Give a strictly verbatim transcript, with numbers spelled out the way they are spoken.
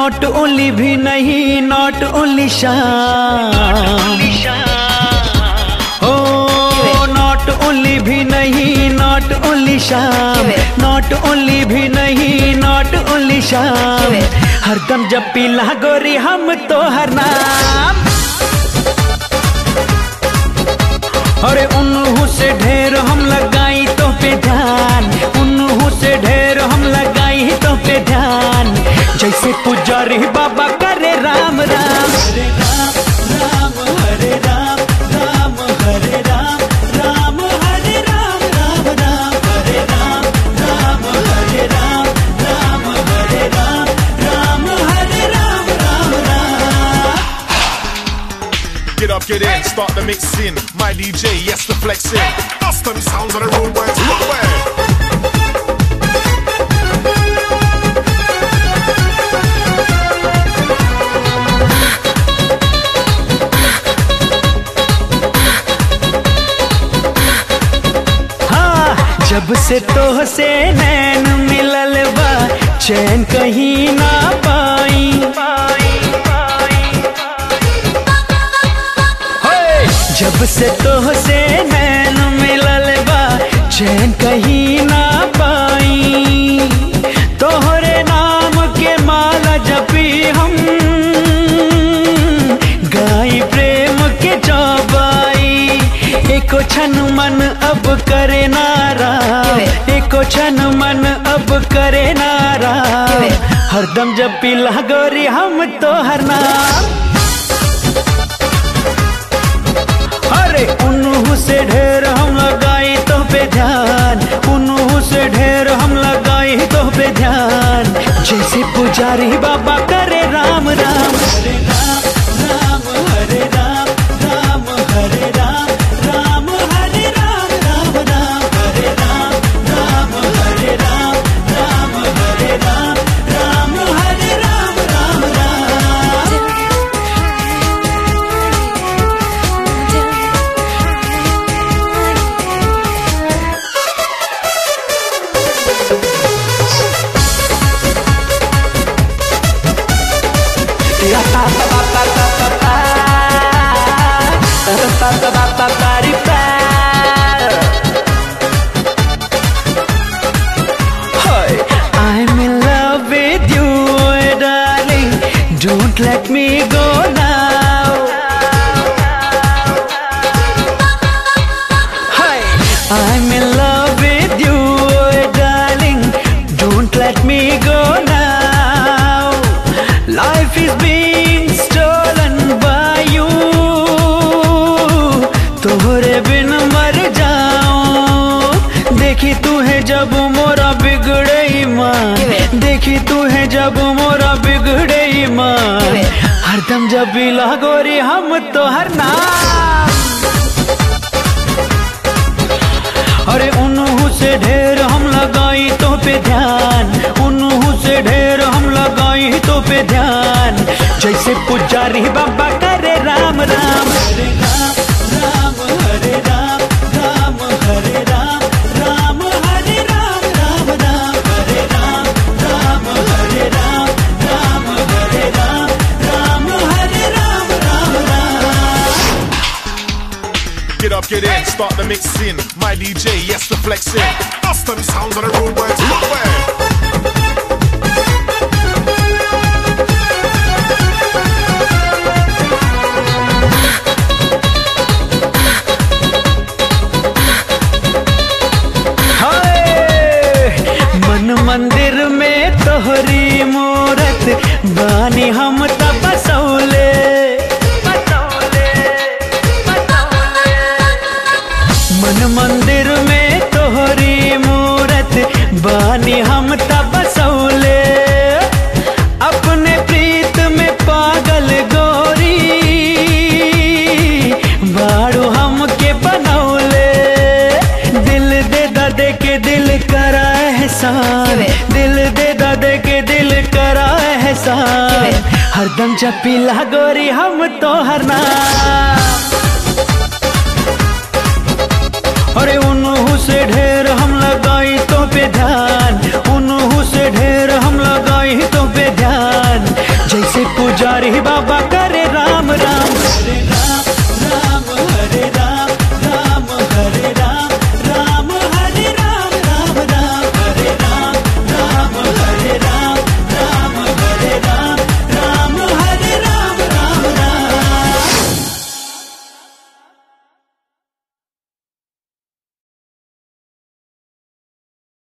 Not only भी नहीं, not only शाम। ओ नॉट ओनली भी नहीं, नॉट ओनली शाम। नॉट ओनली भी नहीं, नॉट ओनली शाम। हरदम जब पीला गोरी हम तो हर नाम। अरे उन्हू से ढेर हम लगाई तो पे ध्यान, उन्हू से ढेर हम लगाई तो पे ध्यान। जैसे पुजारी बाबा करे राम राम। हरे राम राम हरे राम, राम हरे राम, राम हरे राम, राम राम हरे राम, राम हरे राम, राम हरे राम, राम हरे Ram, Ram Ram. Get up, get in, start the mixing. My D J, yes, the flexing. Custom sounds on the road, where it's nowhere. जब से तो से नैन मिलल बा, चैन कहीं ना पाई। जब से तो से नैन मिलल बा, चैन कहीं ना पाई। तोहरे नाम के माला जपी हम, गाई प्रेम के चौबाई। एको क्षण मन अब करे नाराम, एको क्षण मन अब करे नाराम। हरदम जब पीला गोरी हम तो हर नाम। अरे उन्हू से ढेर हम लगाई तो पे ध्यान, उन्हू से ढेर हम लगाई तो पे ध्यान। जैसे पुजारी बाबा करे राम राम। हरे राम राम हरे राम, राम हरे राम, राम हरे राम, राम राम हरे राम, राम हरे राम, राम हरे राम, राम हरे Ram, Ram Ram. I'm in love with you, darling. Don't let me go now. Hey, I'm in love with you, darling. Don't let me go now. Life is being stolen by you. तोहरे बिन मर जाऊं। देखी तू है जब मोरा बिगड़े ईमान, देखी तू है जब मोरा बिगड़े ईमान। हरदम जब बिला गोरी हम तो हर नाम। अरे उन्हू से ढेर हम लगाई तो पे ध्यान, उन्हू से ढेर हम लगाई तो पे ध्यान। जैसे पुजारी बाबा करे राम राम। हरे राम राम हरे राम, राम हरे राम, राम हरे राम, राम राम हरे राम, राम हरे राम, राम हरे राम, राम हरे Ram, Ram Ram. Get up, get in, start the mixing. My D J, yes, the flexing. Custom sounds on the road, where it's nowhere. मंदिर में तोहरी मूरत बानी हम तब बसौले। मन मंदिर में तोहरी मूरत बानी हम तब बसौले। अपने प्रीत में पागल गोरी बाड़ू हम के बनौले। दिल दे दे के दिल करा एहसान, दिल दे दे के दिल करा एहसान। हरदम जब पीला गोरी हम तो हर नाम। अरे उन्हू से ढेर हम लगाई तो पे ध्यान, उन्हू से ढेर हम लगाई तो पे ध्यान। पुजारी बाबा करे